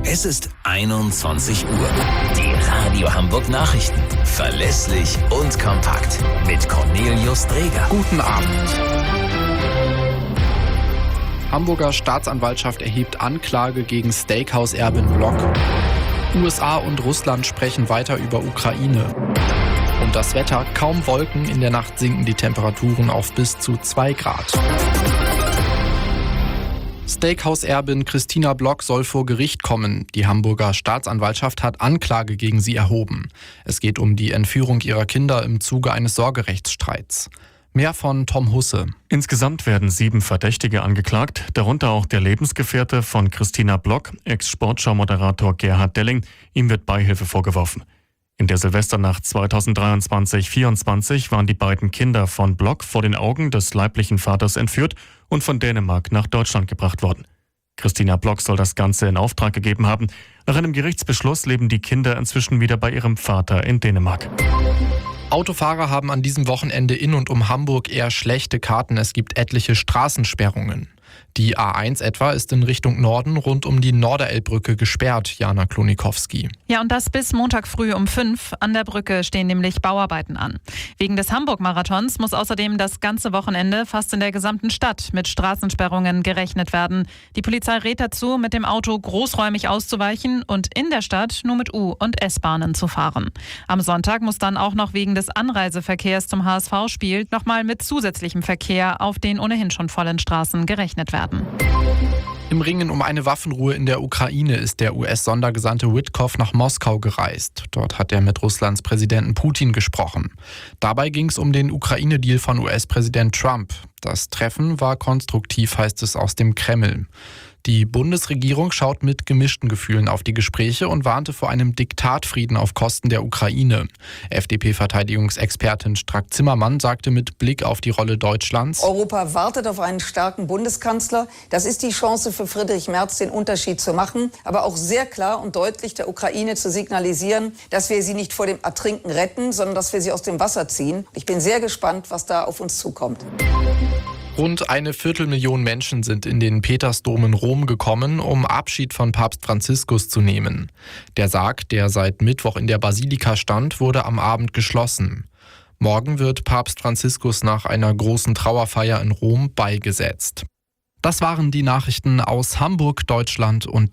Es ist 21 Uhr. Die Radio Hamburg Nachrichten. Verlässlich und kompakt. Mit Cornelius Dreger. Guten Abend. Hamburger Staatsanwaltschaft erhebt Anklage gegen Steakhouse-Erbin Block. USA und Russland sprechen weiter über Ukraine. Und das Wetter, kaum Wolken, in der Nacht sinken die Temperaturen auf bis zu 2 Grad. Steakhouse-Erbin Christina Block soll vor Gericht kommen. Die Hamburger Staatsanwaltschaft hat Anklage gegen sie erhoben. Es geht um die Entführung ihrer Kinder im Zuge eines Sorgerechtsstreits. Mehr von Tom Husse. Insgesamt werden 7 Verdächtige angeklagt, darunter auch der Lebensgefährte von Christina Block, Ex-Sportschau-Moderator Gerhard Delling. Ihm wird Beihilfe vorgeworfen. In der Silvesternacht 2023/24 waren die beiden Kinder von Block vor den Augen des leiblichen Vaters entführt und von Dänemark nach Deutschland gebracht worden. Christina Block soll das Ganze in Auftrag gegeben haben. Nach einem Gerichtsbeschluss leben die Kinder inzwischen wieder bei ihrem Vater in Dänemark. Autofahrer haben an diesem Wochenende in und um Hamburg eher schlechte Karten. Es gibt etliche Straßensperrungen. Die A1 etwa ist in Richtung Norden rund um die Norderelbbrücke gesperrt, Jana Klonikowski. Ja, und das bis Montag früh um 5. An der Brücke stehen nämlich Bauarbeiten an. Wegen des Hamburg-Marathons muss außerdem das ganze Wochenende fast in der gesamten Stadt mit Straßensperrungen gerechnet werden. Die Polizei rät dazu, mit dem Auto großräumig auszuweichen und in der Stadt nur mit U- und S-Bahnen zu fahren. Am Sonntag muss dann auch noch wegen des Anreiseverkehrs zum HSV-Spiel nochmal mit zusätzlichem Verkehr auf den ohnehin schon vollen Straßen gerechnet werden. Im Ringen um eine Waffenruhe in der Ukraine ist der US-Sondergesandte Witkoff nach Moskau gereist. Dort hat er mit Russlands Präsidenten Putin gesprochen. Dabei ging es um den Ukraine-Deal von US-Präsident Trump. Das Treffen war konstruktiv, heißt es aus dem Kreml. Die Bundesregierung schaut mit gemischten Gefühlen auf die Gespräche und warnte vor einem Diktatfrieden auf Kosten der Ukraine. FDP-Verteidigungsexpertin Strack-Zimmermann sagte mit Blick auf die Rolle Deutschlands: Europa wartet auf einen starken Bundeskanzler. Das ist die Chance für Friedrich Merz, den Unterschied zu machen, aber auch sehr klar und deutlich der Ukraine zu signalisieren, dass wir sie nicht vor dem Ertrinken retten, sondern dass wir sie aus dem Wasser ziehen. Ich bin sehr gespannt, was da auf uns zukommt. Rund 250.000 Menschen sind in den Petersdom in Rom gekommen, um Abschied von Papst Franziskus zu nehmen. Der Sarg, der seit Mittwoch in der Basilika stand, wurde am Abend geschlossen. Morgen wird Papst Franziskus nach einer großen Trauerfeier in Rom beigesetzt. Das waren die Nachrichten aus Hamburg, Deutschland und